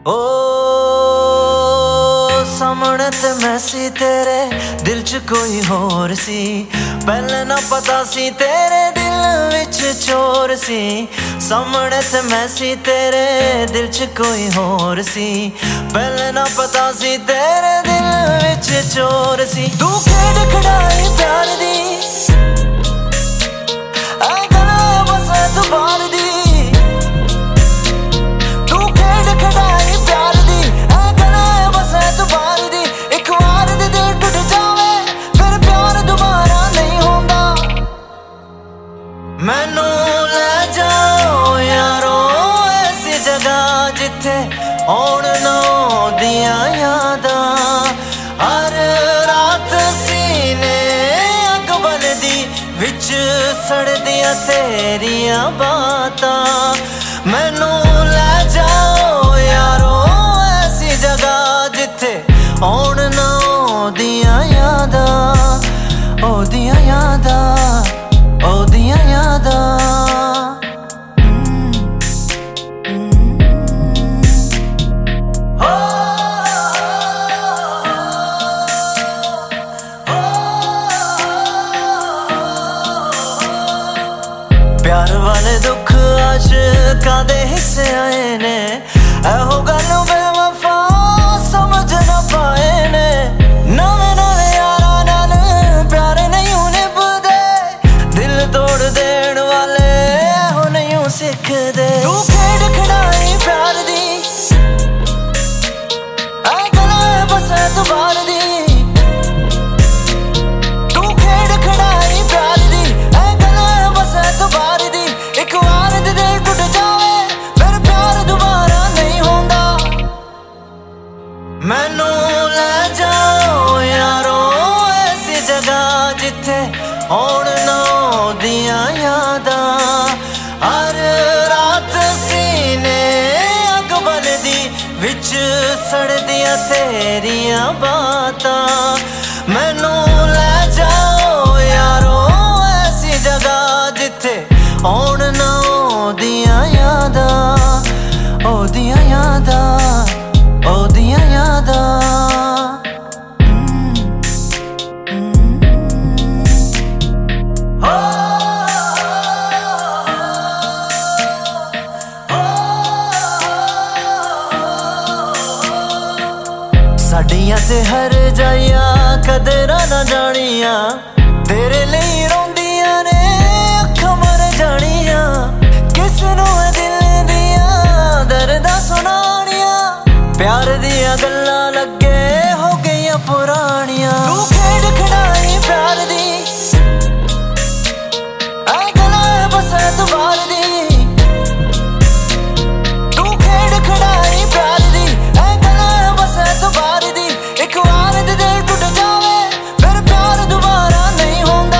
ओ सामने ते मैं सी तेरे दिल च कोई होर सी, पहले ना पता सी तेरे दिल विच चोर सी। सामने ते मैं सी तेरे दिल च कोई होर सी, पहले ना पता सी तेरे दिल विच चोर सी। तू खेड खड़ाई प्यार दी ऐ गला बस एतबार दी, तू खेड खड़ाई प्यार दी ऐ गला बस एतबार दी। एक बार दे दिल टूट जावे फिर प्यार दोबारा नहीं होंदा। मैनू ले जाओ यारो ऐसी जगह जिथे आउण ना दियां यादां, हर रात सीने अग बनदी विच सड़दियां तेरियां बातां। मैनू ले जाओ यारो ऐसी जगह जिथे आउण ना दियां यादां, ओदियां यादां, ओदियां यादां। प्यार वाले दुख आशिकां दे हिस्से आए ने, एहो गल बेवफा समझ ना पाए ने। नवे नवे यारां नाल प्यार नहीं निभदे, दिल तोड़ देण वाले एहो नहीं सिखदे। तू खेड खड़ाई प्यार दी ऐ गला बस एतबार दी, तू खेड खड़ाई प्यार दी ऐ गला बस एतबार दी। एक बार दे दिल टूट जावे फिर प्यार दोबारा नहीं होंदा। मैनू ले जाओ यारो ऐसी जगह जिथे आउण ना दियां यादां, हर रात सीने अग बनदी विच सड़दियां तेरियां बातां। मैनू ले जाओ यारो ऐसी जगह जिथे आउण ना दियां यादां, ओदियां यादां, ओदियां यादां। साडियां ते हर जाइयां कदरां ना जानियां, तेरे लिए रोंदियां ने अखां मर जानियां। किस नूं दिल दियां दर्दां सुनानियां, प्यार दियां गल्लां लगे हो गईयां पुरानियां। तू खेड खड़ाई प्यार दी ऐ गला बस एतबार दी, तू खेड खड़ाई प्यार दी ऐ गला बस एतबार दी। एक बार दे दिल टूट जावे फिर प्यार दोबारा नहीं होंदा।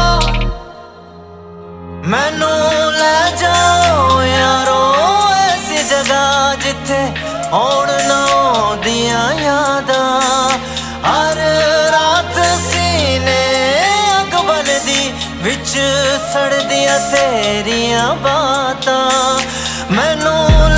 मैनू ले जाओ यारो ऐसी जगह जिथे आउण ना दियां यादां, हर रात सीने अग बनदी विच सड़दियां तेरियां बातां। मैनू